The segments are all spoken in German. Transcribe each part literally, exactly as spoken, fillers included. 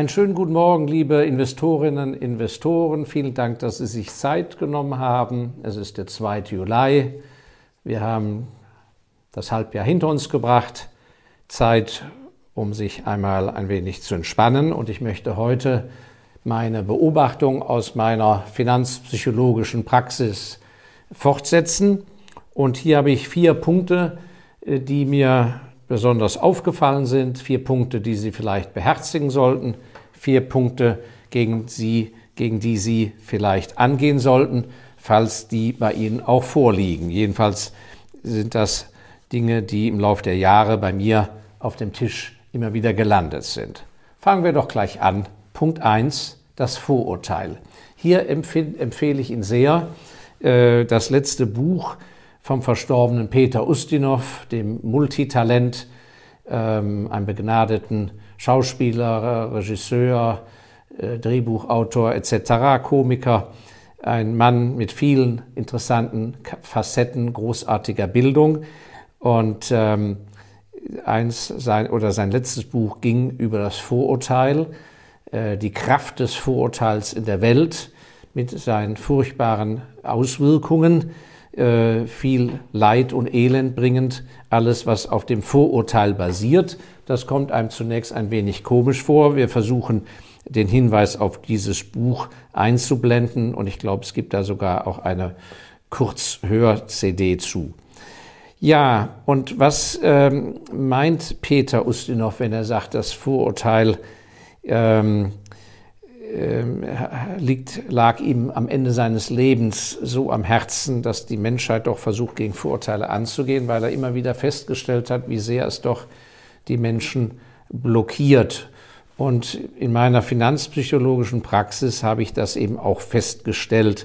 Einen schönen guten Morgen, liebe Investorinnen und Investoren. Vielen Dank, dass Sie sich Zeit genommen haben. Es ist der zweite Juli. Wir haben das Halbjahr hinter uns gebracht. Zeit, um sich einmal ein wenig zu entspannen. Und ich möchte heute meine Beobachtung aus meiner finanzpsychologischen Praxis fortsetzen. Und hier habe ich vier Punkte, die mir besonders aufgefallen sind. Vier Punkte, die Sie vielleicht beherzigen sollten. Vier Punkte, gegen, Sie, gegen die Sie vielleicht angehen sollten, falls die bei Ihnen auch vorliegen. Jedenfalls sind das Dinge, die im Laufe der Jahre bei mir auf dem Tisch immer wieder gelandet sind. Fangen wir doch gleich an. Punkt eins, das Vorurteil. Hier empfehle ich Ihnen sehr äh, das letzte Buch vom verstorbenen Peter Ustinov, dem Multitalent, ähm, einem begnadeten Schauspieler, Regisseur, äh, Drehbuchautor et cetera, Komiker, ein Mann mit vielen interessanten Facetten, großartiger Bildung. Und ähm, eins sein, oder sein letztes Buch ging über das Vorurteil, äh, die Kraft des Vorurteils in der Welt mit seinen furchtbaren Auswirkungen, äh, viel Leid und Elend bringend, alles, was auf dem Vorurteil basiert. Das kommt einem zunächst ein wenig komisch vor. Wir versuchen, den Hinweis auf dieses Buch einzublenden und ich glaube, es gibt da sogar auch eine Kurzhör-C D zu. Ja, und was ähm, meint Peter Ustinov, wenn er sagt, das Vorurteil ähm, ähm, liegt, lag ihm am Ende seines Lebens so am Herzen, dass die Menschheit doch versucht, gegen Vorurteile anzugehen, weil er immer wieder festgestellt hat, wie sehr es doch die Menschen blockiert. Und in meiner finanzpsychologischen Praxis habe ich das eben auch festgestellt.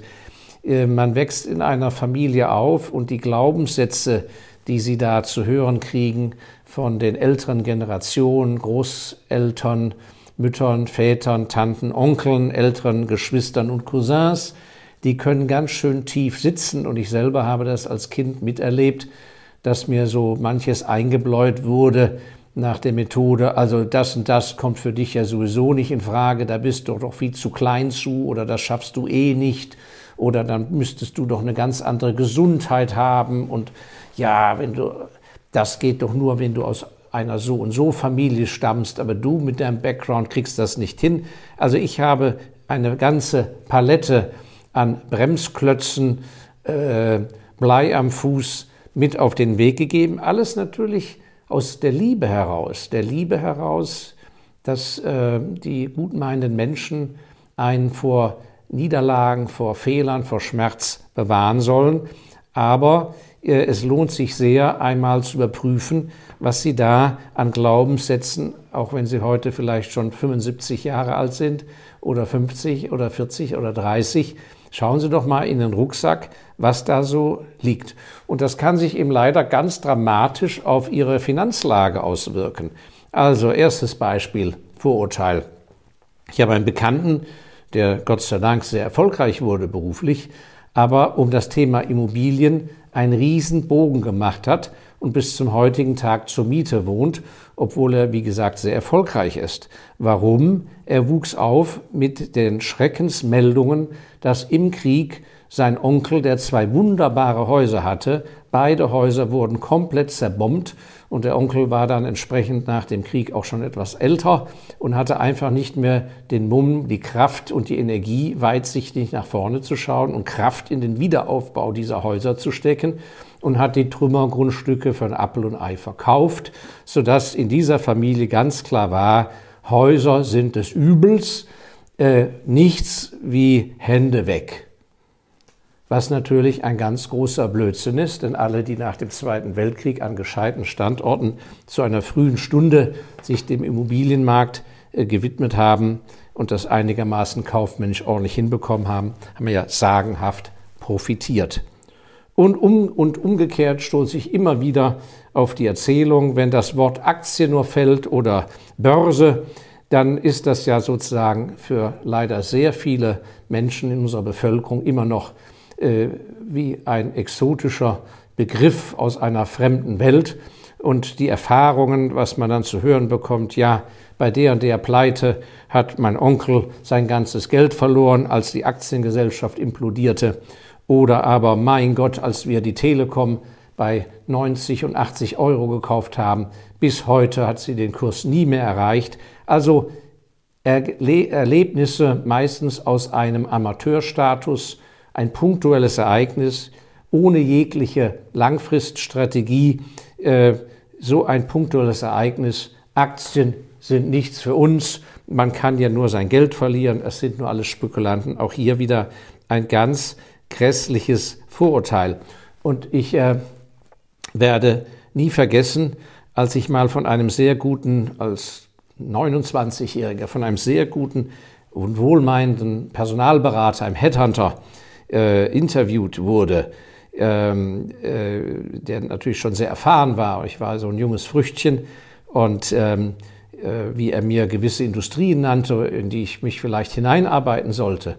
Man wächst in einer Familie auf und die Glaubenssätze, die Sie da zu hören kriegen von den älteren Generationen, Großeltern, Müttern, Vätern, Tanten, Onkeln, älteren Geschwistern und Cousins, die können ganz schön tief sitzen. Und ich selber habe das als Kind miterlebt, dass mir so manches eingebläut wurde nach der Methode, also das und das kommt für dich ja sowieso nicht in Frage, da bist du doch viel zu klein zu oder das schaffst du eh nicht oder dann müsstest du doch eine ganz andere Gesundheit haben und ja, wenn du, das geht doch nur, wenn du aus einer so und so Familie stammst, aber du mit deinem Background kriegst das nicht hin. Also ich habe eine ganze Palette an Bremsklötzen, äh, Blei am Fuß mit auf den Weg gegeben, alles natürlich aus der Liebe heraus, der Liebe heraus, dass äh, die gutmeinenden Menschen einen vor Niederlagen, vor Fehlern, vor Schmerz bewahren sollen. Aber äh, es lohnt sich sehr, einmal zu überprüfen, was Sie da an Glaubenssätzen, auch wenn Sie heute vielleicht schon fünfundsiebzig Jahre alt sind oder fünfzig oder vierzig oder dreißig, schauen Sie doch mal in den Rucksack, was da so liegt. Und das kann sich eben leider ganz dramatisch auf Ihre Finanzlage auswirken. Also erstes Beispiel, Vorurteil. Ich habe einen Bekannten, der Gott sei Dank sehr erfolgreich wurde beruflich, aber um das Thema Immobilien einen riesen Bogen gemacht hat und bis zum heutigen Tag zur Miete wohnt, obwohl er, wie gesagt, sehr erfolgreich ist. Warum? Er wuchs auf mit den Schreckensmeldungen, dass im Krieg sein Onkel, der zwei wunderbare Häuser hatte, beide Häuser wurden komplett zerbombt und der Onkel war dann entsprechend nach dem Krieg auch schon etwas älter und hatte einfach nicht mehr den Mumm, die Kraft und die Energie, weitsichtig nach vorne zu schauen und Kraft in den Wiederaufbau dieser Häuser zu stecken und hat die Trümmergrundstücke für ein Apfel und Ei verkauft, sodass in dieser Familie ganz klar war, Häuser sind des Übels, äh, nichts wie Hände weg. Was natürlich ein ganz großer Blödsinn ist, denn alle, die nach dem Zweiten Weltkrieg an gescheiten Standorten zu einer frühen Stunde sich dem Immobilienmarkt äh, gewidmet haben und das einigermaßen kaufmännisch ordentlich hinbekommen haben, haben ja sagenhaft profitiert. Und, um, und umgekehrt stoße ich immer wieder auf die Erzählung, wenn das Wort Aktie nur fällt oder Börse, dann ist das ja sozusagen für leider sehr viele Menschen in unserer Bevölkerung immer noch äh, wie ein exotischer Begriff aus einer fremden Welt. Und die Erfahrungen, was man dann zu hören bekommt, ja, bei der und der Pleite hat mein Onkel sein ganzes Geld verloren, als die Aktiengesellschaft implodierte. Oder aber, mein Gott, als wir die Telekom bei neunzig und achtzig Euro gekauft haben, bis heute hat sie den Kurs nie mehr erreicht. Also Erle- Erlebnisse meistens aus einem Amateurstatus, ein punktuelles Ereignis, ohne jegliche Langfriststrategie, äh, so ein punktuelles Ereignis. Aktien sind nichts für uns, man kann ja nur sein Geld verlieren, es sind nur alles Spekulanten. Auch hier wieder ein ganz grässliches Vorurteil. Und ich äh, werde nie vergessen, als ich mal von einem sehr guten, als neunundzwanzigjähriger, von einem sehr guten und wohlmeinenden Personalberater, einem Headhunter, äh, interviewt wurde, ähm, äh, der natürlich schon sehr erfahren war. Ich war so ein junges Früchtchen und ähm, äh, wie er mir gewisse Industrien nannte, in die ich mich vielleicht hineinarbeiten sollte,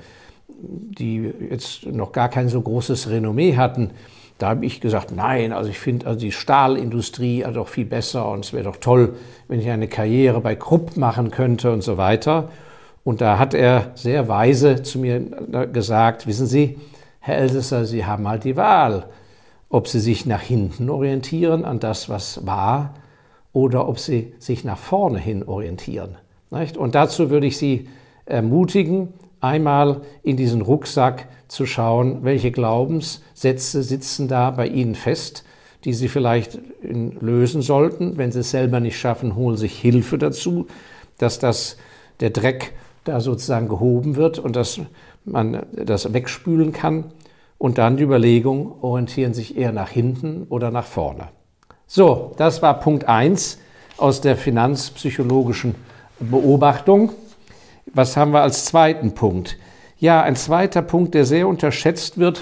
die jetzt noch gar kein so großes Renommee hatten, da habe ich gesagt, nein, also ich finde also die Stahlindustrie also doch viel besser und es wäre doch toll, wenn ich eine Karriere bei Krupp machen könnte und so weiter. Und da hat er sehr weise zu mir gesagt, wissen Sie, Herr Elsässer, Sie haben halt die Wahl, ob Sie sich nach hinten orientieren an das, was war, oder ob Sie sich nach vorne hin orientieren. Und dazu würde ich Sie ermutigen, einmal in diesen Rucksack zu schauen, welche Glaubenssätze sitzen da bei Ihnen fest, die Sie vielleicht lösen sollten. Wenn Sie es selber nicht schaffen, holen Sie sich Hilfe dazu, dass das, der Dreck da sozusagen gehoben wird und dass man das wegspülen kann. Und dann die Überlegung, orientieren Sie sich eher nach hinten oder nach vorne. So, das war Punkt eins aus der finanzpsychologischen Beobachtung. Was haben wir als zweiten Punkt? Ja, ein zweiter Punkt, der sehr unterschätzt wird,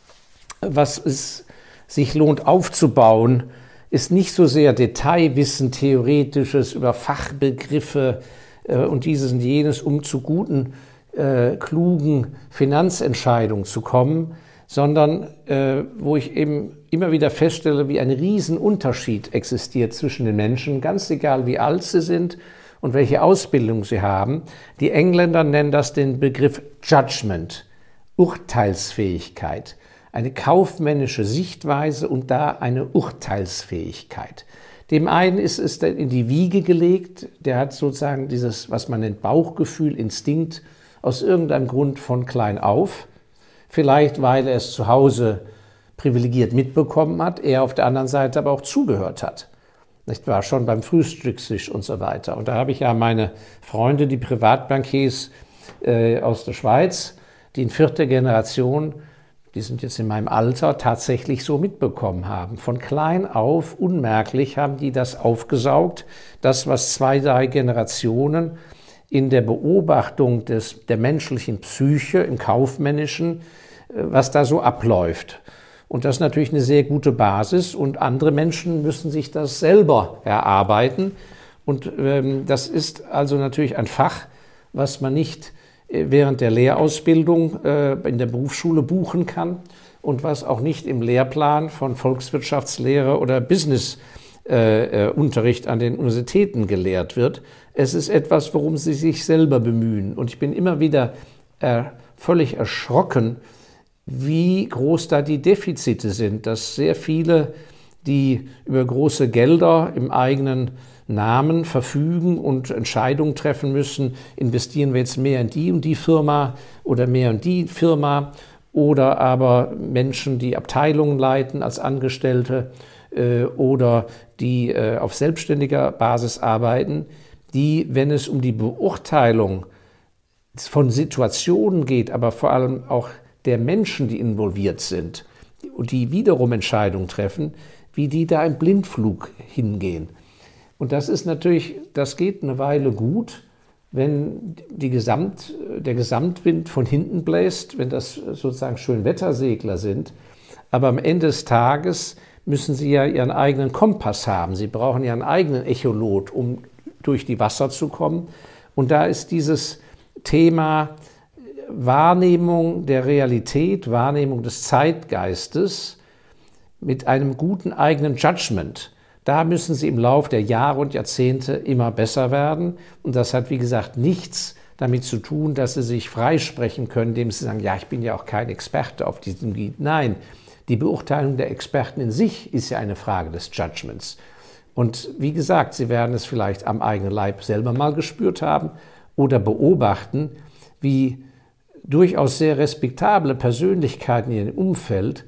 was es sich lohnt aufzubauen, ist nicht so sehr Detailwissen, Theoretisches über Fachbegriffe äh, und dieses und jenes, um zu guten, äh, klugen Finanzentscheidungen zu kommen, sondern äh, wo ich eben immer wieder feststelle, wie ein Riesenunterschied existiert zwischen den Menschen, ganz egal wie alt sie sind und welche Ausbildung sie haben. Die Engländer nennen das den Begriff Judgment, Urteilsfähigkeit, eine kaufmännische Sichtweise und da eine Urteilsfähigkeit. Dem einen ist es in die Wiege gelegt, der hat sozusagen dieses, was man nennt, Bauchgefühl, Instinkt, aus irgendeinem Grund von klein auf, vielleicht weil er es zu Hause privilegiert mitbekommen hat, er auf der anderen Seite aber auch zugehört hat. Nicht wahr? Schon beim Frühstückstisch und so weiter. Und da habe ich ja meine Freunde, die Privatbankiers äh, aus der Schweiz, die in vierter Generation, die sind jetzt in meinem Alter, tatsächlich so mitbekommen haben. Von klein auf, unmerklich, haben die das aufgesaugt, das, was zwei, drei Generationen in der Beobachtung des, der menschlichen Psyche, im Kaufmännischen, äh, was da so abläuft. Und das ist natürlich eine sehr gute Basis und andere Menschen müssen sich das selber erarbeiten. Und ähm, das ist also natürlich ein Fach, was man nicht äh, während der Lehrausbildung äh, in der Berufsschule buchen kann und was auch nicht im Lehrplan von Volkswirtschaftslehre oder Business-Unterricht äh, äh, an den Universitäten gelehrt wird. Es ist etwas, worum sie sich selber bemühen. Und ich bin immer wieder äh, völlig erschrocken, wie groß da die Defizite sind, dass sehr viele, die über große Gelder im eigenen Namen verfügen und Entscheidungen treffen müssen, investieren wir jetzt mehr in die und die Firma oder mehr in die Firma, oder aber Menschen, die Abteilungen leiten als Angestellte äh, oder die äh, auf selbstständiger Basis arbeiten, die, wenn es um die Beurteilung von Situationen geht, aber vor allem auch der Menschen, die involviert sind und die wiederum Entscheidungen treffen, wie die da im Blindflug hingehen. Und das ist natürlich, das geht eine Weile gut, wenn die Gesamt, der Gesamtwind von hinten bläst, wenn das sozusagen Schönwettersegler sind. Aber am Ende des Tages müssen sie ja ihren eigenen Kompass haben. Sie brauchen ja einen eigenen Echolot, um durch die Wasser zu kommen. Und da ist dieses Thema Wahrnehmung der Realität, Wahrnehmung des Zeitgeistes mit einem guten eigenen Judgment. Da müssen Sie im Laufe der Jahre und Jahrzehnte immer besser werden. Und das hat, wie gesagt, nichts damit zu tun, dass Sie sich freisprechen können, indem Sie sagen, ja, ich bin ja auch kein Experte auf diesem Gebiet. Nein, die Beurteilung der Experten in sich ist ja eine Frage des Judgments. Und wie gesagt, Sie werden es vielleicht am eigenen Leib selber mal gespürt haben oder beobachten, wie durchaus sehr respektable Persönlichkeiten in ihrem Umfeld,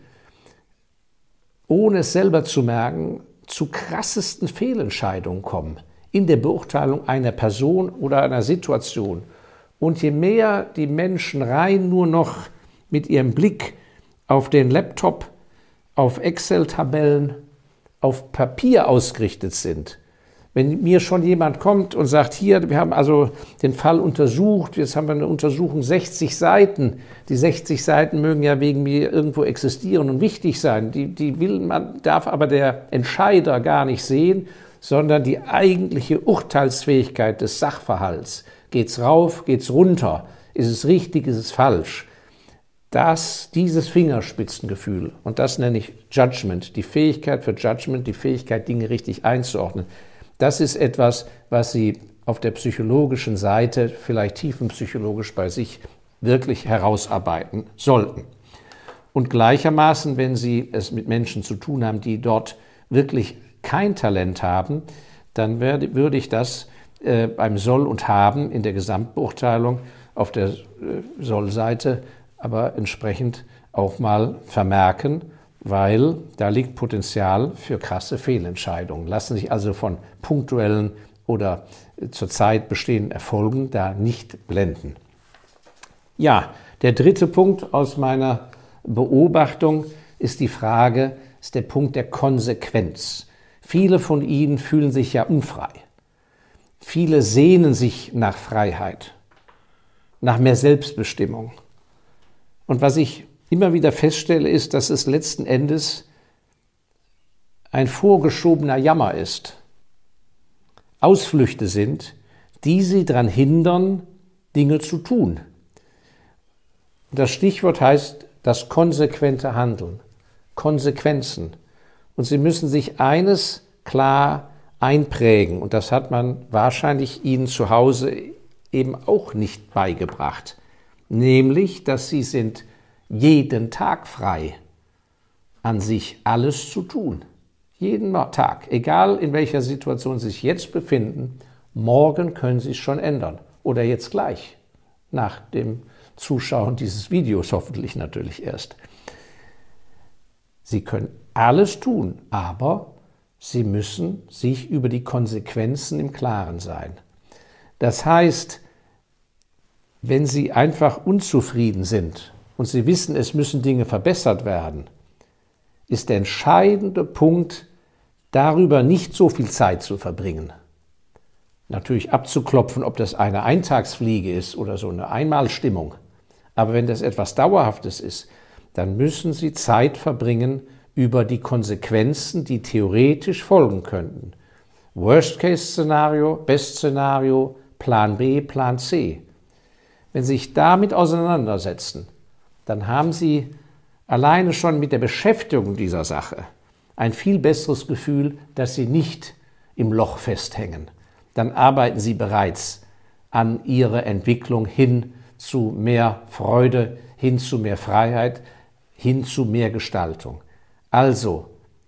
ohne es selber zu merken, zu krassesten Fehlentscheidungen kommen in der Beurteilung einer Person oder einer Situation. Und je mehr die Menschen rein nur noch mit ihrem Blick auf den Laptop, auf Excel-Tabellen, auf Papier ausgerichtet sind, wenn mir schon jemand kommt und sagt, hier, wir haben also den Fall untersucht, jetzt haben wir eine Untersuchung, sechzig Seiten. Die sechzig Seiten mögen ja wegen mir irgendwo existieren und wichtig sein. Die, die will man, darf aber der Entscheider gar nicht sehen, sondern die eigentliche Urteilsfähigkeit des Sachverhalts. Geht's rauf, geht's runter? Ist es richtig, ist es falsch? Das, dieses Fingerspitzengefühl, und das nenne ich Judgment, die Fähigkeit für Judgment, die Fähigkeit, Dinge richtig einzuordnen. Das ist etwas, was Sie auf der psychologischen Seite, vielleicht tiefenpsychologisch bei sich, wirklich herausarbeiten sollten. Und gleichermaßen, wenn Sie es mit Menschen zu tun haben, die dort wirklich kein Talent haben, dann werde, würde ich das äh, beim Soll und Haben in der Gesamtbeurteilung auf der äh, Soll-Seite aber entsprechend auch mal vermerken, weil da liegt Potenzial für krasse Fehlentscheidungen. Lassen sich also von punktuellen oder zurzeit bestehenden Erfolgen da nicht blenden. Ja, der dritte Punkt aus meiner Beobachtung ist die Frage, ist der Punkt der Konsequenz. Viele von Ihnen fühlen sich ja unfrei. Viele sehnen sich nach Freiheit, nach mehr Selbstbestimmung. Und was ich immer wieder feststelle, ist, dass es letzten Endes ein vorgeschobener Jammer ist. Ausflüchte sind, die sie daran hindern, Dinge zu tun. Das Stichwort heißt das konsequente Handeln, Konsequenzen. Und Sie müssen sich eines klar einprägen, und das hat man wahrscheinlich Ihnen zu Hause eben auch nicht beigebracht. Nämlich, dass sie sind jeden Tag frei, an sich alles zu tun. Jeden Tag, egal in welcher Situation Sie sich jetzt befinden, morgen können Sie es schon ändern. Oder jetzt gleich, nach dem Zuschauen dieses Videos hoffentlich natürlich erst. Sie können alles tun, aber Sie müssen sich über die Konsequenzen im Klaren sein. Das heißt, wenn Sie einfach unzufrieden sind und Sie wissen, es müssen Dinge verbessert werden, ist der entscheidende Punkt, darüber nicht so viel Zeit zu verbringen. Natürlich abzuklopfen, ob das eine Eintagsfliege ist oder so eine Einmalstimmung. Aber wenn das etwas Dauerhaftes ist, dann müssen Sie Zeit verbringen über die Konsequenzen, die theoretisch folgen könnten. Worst-Case-Szenario, Best-Szenario, Plan B, Plan C. Wenn Sie sich damit auseinandersetzen, dann haben Sie alleine schon mit der Beschäftigung dieser Sache ein viel besseres Gefühl, dass Sie nicht im Loch festhängen. Dann arbeiten Sie bereits an Ihrer Entwicklung hin zu mehr Freude, hin zu mehr Freiheit, hin zu mehr Gestaltung. Also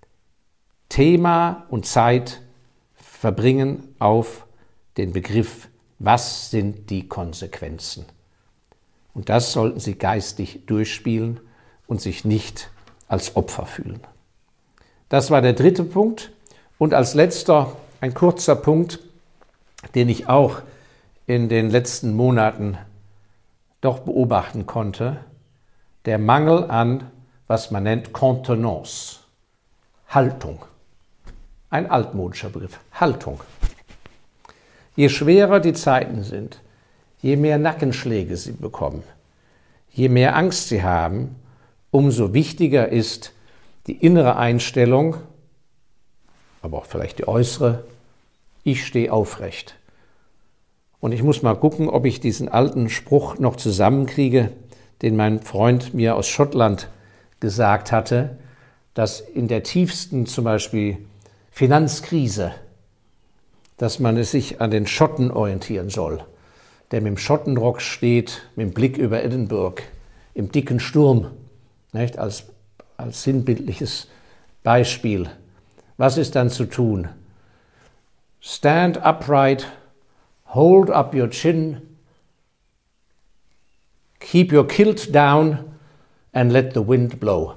Thema und Zeit verbringen auf den Begriff, was sind die Konsequenzen? Und das sollten Sie geistig durchspielen und sich nicht als Opfer fühlen. Das war der dritte Punkt. Und als letzter ein kurzer Punkt, den ich auch in den letzten Monaten doch beobachten konnte, der Mangel an, was man nennt, Contenance, Haltung. Ein altmodischer Begriff, Haltung. Je schwerer die Zeiten sind, je mehr Nackenschläge Sie bekommen, je mehr Angst Sie haben, umso wichtiger ist die innere Einstellung, aber auch vielleicht die äußere, ich stehe aufrecht. Und ich muss mal gucken, ob ich diesen alten Spruch noch zusammenkriege, den mein Freund mir aus Schottland gesagt hatte, dass in der tiefsten zum Beispiel Finanzkrise, dass man es sich an den Schotten orientieren soll, der mit dem Schottenrock steht, mit dem Blick über Edinburgh, im dicken Sturm, nicht? Als, als sinnbildliches Beispiel. Was ist dann zu tun? Stand upright, hold up your chin, keep your kilt down and let the wind blow.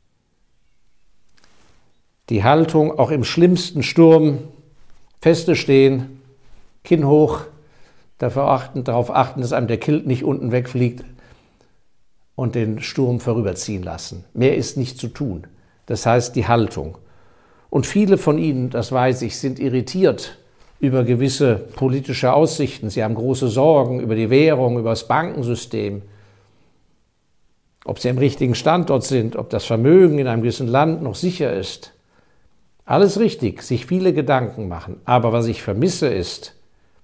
Die Haltung auch im schlimmsten Sturm, feste stehen, Kinn hoch, dafür achten, darauf achten, dass einem der Kilt nicht unten wegfliegt und den Sturm vorüberziehen lassen. Mehr ist nicht zu tun. Das heißt die Haltung. Und viele von Ihnen, das weiß ich, sind irritiert über gewisse politische Aussichten. Sie haben große Sorgen über die Währung, über das Bankensystem, ob sie am richtigen Standort sind, ob das Vermögen in einem gewissen Land noch sicher ist. Alles richtig, sich viele Gedanken machen. Aber was ich vermisse ist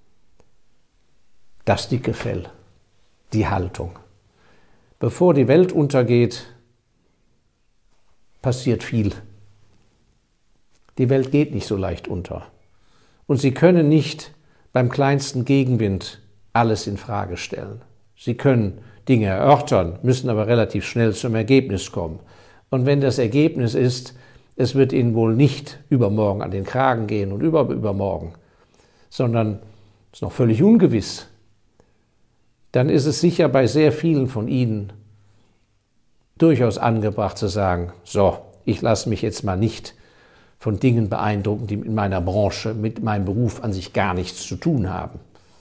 das dicke Fell, die Haltung. Bevor die Welt untergeht, passiert viel. Die Welt geht nicht so leicht unter. Und Sie können nicht beim kleinsten Gegenwind alles in Frage stellen. Sie können Dinge erörtern, müssen aber relativ schnell zum Ergebnis kommen. Und wenn das Ergebnis ist, es wird Ihnen wohl nicht übermorgen an den Kragen gehen und über, übermorgen, sondern es ist noch völlig ungewiss, dann ist es sicher bei sehr vielen von Ihnen durchaus angebracht zu sagen, so, ich lasse mich jetzt mal nicht von Dingen beeindrucken, die mit meiner Branche, mit meinem Beruf an sich gar nichts zu tun haben.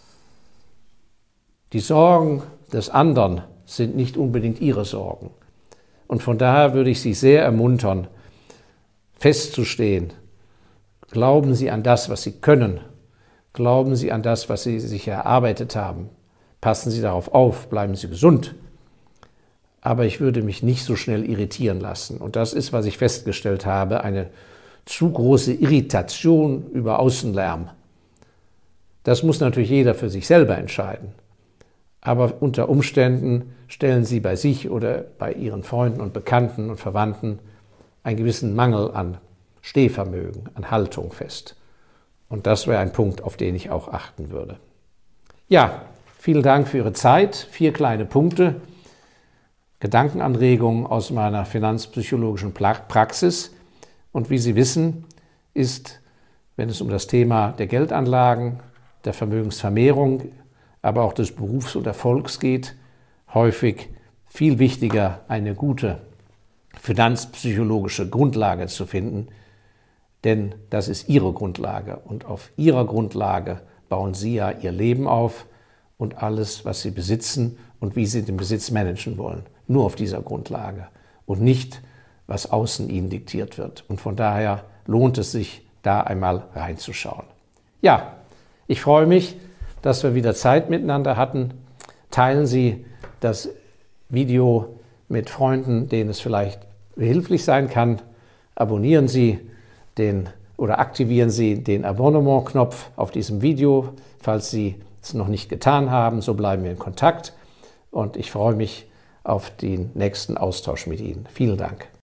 Die Sorgen des anderen sind nicht unbedingt Ihre Sorgen. Und von daher würde ich Sie sehr ermuntern, festzustehen. Glauben Sie an das, was Sie können. Glauben Sie an das, was Sie sich erarbeitet haben. Passen Sie darauf auf, bleiben Sie gesund. Aber ich würde mich nicht so schnell irritieren lassen. Und das ist, was ich festgestellt habe, eine zu große Irritation über Außenlärm. Das muss natürlich jeder für sich selber entscheiden. Aber unter Umständen stellen Sie bei sich oder bei Ihren Freunden und Bekannten und Verwandten einen gewissen Mangel an Stehvermögen, an Haltung fest. Und das wäre ein Punkt, auf den ich auch achten würde. Ja, vielen Dank für Ihre Zeit. Vier kleine Punkte, Gedankenanregungen aus meiner finanzpsychologischen Praxis. Und wie Sie wissen, ist, wenn es um das Thema der Geldanlagen, der Vermögensvermehrung, aber auch des Berufs und Erfolgs geht, häufig viel wichtiger, eine gute finanzpsychologische Grundlage zu finden, denn das ist Ihre Grundlage und auf Ihrer Grundlage bauen Sie ja Ihr Leben auf und alles, was Sie besitzen und wie Sie den Besitz managen wollen, nur auf dieser Grundlage und nicht, was außen Ihnen diktiert wird. Und von daher lohnt es sich, da einmal reinzuschauen. Ja, ich freue mich, dass wir wieder Zeit miteinander hatten. Teilen Sie das Video mit Freunden, denen es vielleicht behilflich sein kann. Abonnieren Sie den oder aktivieren Sie den Abonnement-Knopf auf diesem Video, falls Sie es noch nicht getan haben. So bleiben wir in Kontakt und ich freue mich auf den nächsten Austausch mit Ihnen. Vielen Dank.